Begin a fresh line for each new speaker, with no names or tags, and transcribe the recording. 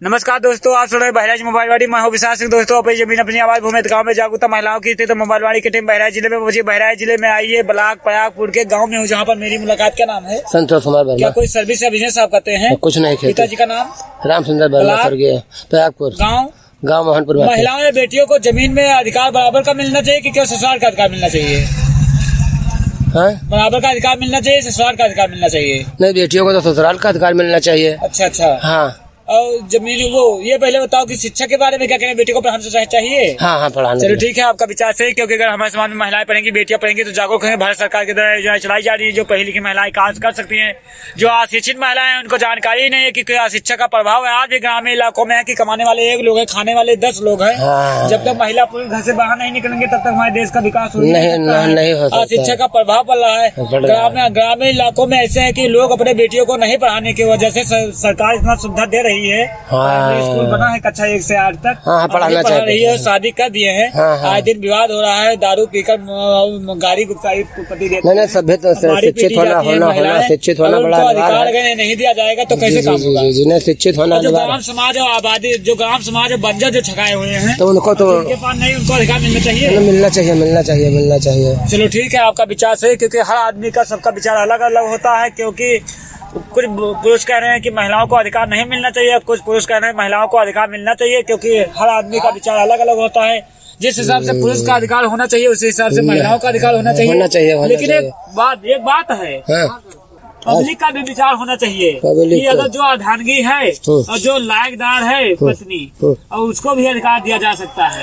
नमस्कार दोस्तों, आप सुन रहे बहराइच मोबाइल वाड़ी। मैं हूं विशाल सिंह। दोस्तों अपनी जमीन अपनी आवाज भूमित गांव में जागरूकता महिलाओं की थी तो मोबाइल वाड़ी की टीम बहराइच जिले में पहुंची। बहराइच जिले में आई है ब्लॉक पयागपुर के गांव में हूं, जहां पर मेरी मुलाकात। क्या नाम है?
संतोष कुमार वर्मा।
क्या कोई सर्विस या बिजनेस आप करते हैं?
कुछ नहीं।
पिताजी का नाम?
रामचंद्र वर्मा स्वर्गीय। पयागपुर गाँव मोहनपुर।
महिलाओं या बेटियों को जमीन में अधिकार बराबर का मिलना चाहिए कि क्या ससुराल का अधिकार मिलना चाहिए? बराबर का अधिकार मिलना चाहिए, ससुराल का अधिकार मिलना चाहिए?
नहीं, बेटियों को तो ससुराल का अधिकार मिलना चाहिए।
अच्छा।
हाँ।
और जमीन वो ये पहले बताओ कि शिक्षा के बारे में क्या कहें, बेटी को पढ़ाना चाहिए?
हाँ, पढ़ाना।
चलो ठीक है, आपका विचार सही, क्योंकि अगर हमारे समाज में महिलाएं पढ़ेंगी, बेटियां पढ़ेंगी तो जागरूक होंगे। भारत सरकार की द्वारा योजना चलाई जा रही है जो पढ़ी लिखी महिलाएं कार्य कर सकती हैं। जो अशिक्षित महिलाएं हैं उनको जानकारी नहीं है कि शिक्षा का प्रभाव है। आज भी ग्रामीण इलाकों में है कि कमाने वाले 1 लोग है, खाने वाले 10 लोग हैं। जब तक महिला पुरुष घर से बाहर नहीं निकलेंगे तब तक हमारे देश का विकास नहीं हो सकता। शिक्षा का प्रभाव पड़ रहा है ग्रामीण इलाकों में। ऐसे है कि लोग अपने बेटियों को नहीं पढ़ाने की वजह से सरकार इतना सुविधा दे रही है। स्कूल बना है कक्षा 1 से 8 तक।
पढ़ा
रही है, शादी कर दिए हैं। आए दिन विवाद हो रहा है, दारू पीकर गाड़ी गुप्ताई पति देते हैं।
सभ्य शिक्षित होना शिक्षित होना बड़ा
अधिकार अगर नहीं दिया जाएगा तो कैसे काम होगा?
जिन्हें शिक्षित होना।
जो ग्राम समाज और आबादी, जो ग्राम समाज और बंजर जो छकाए हुए हैं
तो उनको तो
उनके पास नहीं, उनको अधिकार मिलना चाहिए। चलो ठीक है, आपका विचार सही, क्योंकि हर आदमी का सबका विचार अलग अलग होता है। क्योंकि कुछ पुरुष कह रहे हैं कि महिलाओं को अधिकार नहीं मिलना चाहिए, कुछ पुरुष कह रहे हैं महिलाओं को अधिकार मिलना चाहिए, क्योंकि हर आदमी का विचार अलग अलग होता है। जिस हिसाब से पुरुष का अधिकार होना चाहिए उसी हिसाब से महिलाओं का अधिकार होना चाहिए। लेकिन एक बात है, पब्लिक का भी विचार होना चाहिए कि अगर जो अर्धांगी है और जो लायकदार है पत्नी, और उसको भी अधिकार दिया जा सकता है।